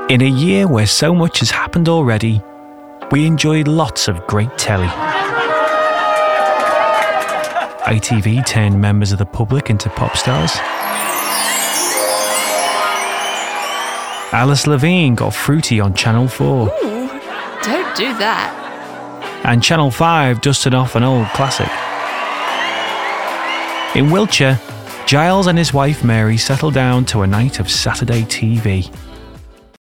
In a year where so much has happened already, we enjoyed lots of great telly. ITV turned members of the public into pop stars. Alice Levine got fruity on Channel 4. Ooh, don't do that. And Channel 5 dusted off an old classic. In Wiltshire, Giles and his wife Mary settled down to a night of Saturday TV.